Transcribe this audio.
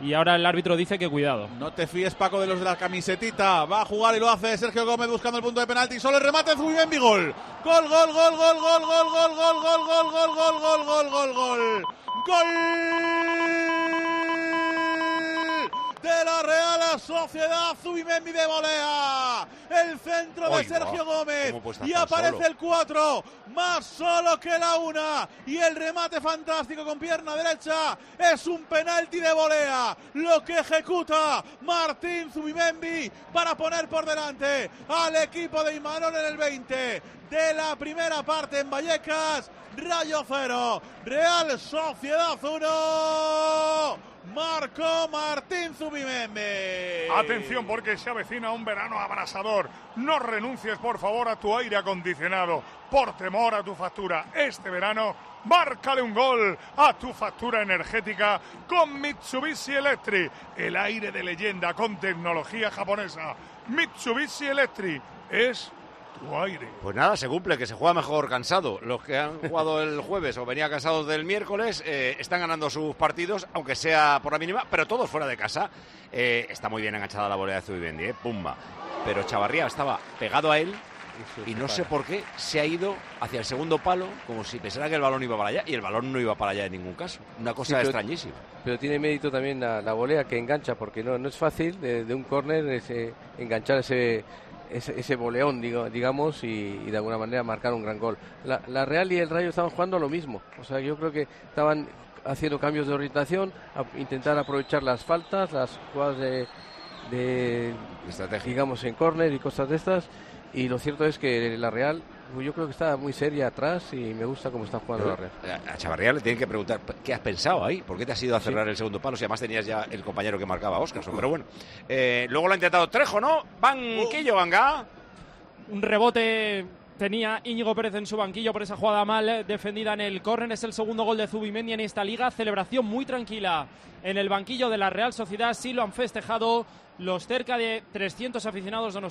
y ahora el árbitro dice que cuidado. No te fíes, Paco, de los de la camisetita. Va a jugar y lo hace Sergio Gómez buscando el punto de penalti. Solo el remate de Zubimendi. Gol. Gol, gol, gol, gol, gol, gol, gol, gol, gol, gol, gol, gol, gol, gol, gol, gol. Gol de la Real Sociedad. Zubimendi de volea. El centro de Sergio Gómez. Y aparece el 4. Más solo que la 1. Y el remate fantástico con pierna derecha. Es un penalti de volea. Lo que ejecuta Martín Zubimendi para poner por delante al equipo de Imanol en el 20 de la primera parte en Vallecas. Rayo 0. Real Sociedad 1. Marcó Martín Zubimendi. Atención, porque se avecina un verano abrasador. No renuncies, por favor, a tu aire acondicionado por temor a tu factura. Este verano, márcale un gol a tu factura energética con Mitsubishi Electric. El aire de leyenda con tecnología japonesa. Mitsubishi Electric es tu aire. Pues nada, se cumple, que se juega mejor cansado. Los que han jugado el jueves o venían cansados del miércoles están ganando sus partidos, aunque sea por la mínima, pero todos fuera de casa. Está muy bien enganchada la volea de Zubimendi, pumba. Pero Chavarría estaba pegado a él y no sé por qué se ha ido hacia el segundo palo, como si pensara que el balón iba para allá, y el balón no iba para allá en ningún caso. Una cosa extrañísima. Pero tiene mérito también la volea que engancha, porque no es fácil de un córner enganchar ese voleón, digamos, y de alguna manera marcar un gran gol. La Real y el Rayo estaban jugando lo mismo. O sea, yo creo que estaban haciendo cambios de orientación, intentar aprovechar las faltas, las jugadas de estrategia, digamos, en córner y cosas de estas. Y lo cierto es que la Real, yo creo que está muy seria atrás y me gusta cómo está jugando la Real. A Chavarría le tienen que preguntar, ¿qué has pensado ahí? ¿Por qué te has ido a cerrar el segundo palo? Si además tenías ya el compañero que marcaba, Óscarson. Pero bueno, luego lo ha intentado Trejo, ¿no? Banquillo, Vanga. Un rebote tenía Íñigo Pérez en su banquillo por esa jugada mal defendida en el córner. Es el segundo gol de Zubimendi en esta liga. Celebración muy tranquila en el banquillo de la Real Sociedad. Sí lo han festejado los cerca de 300 aficionados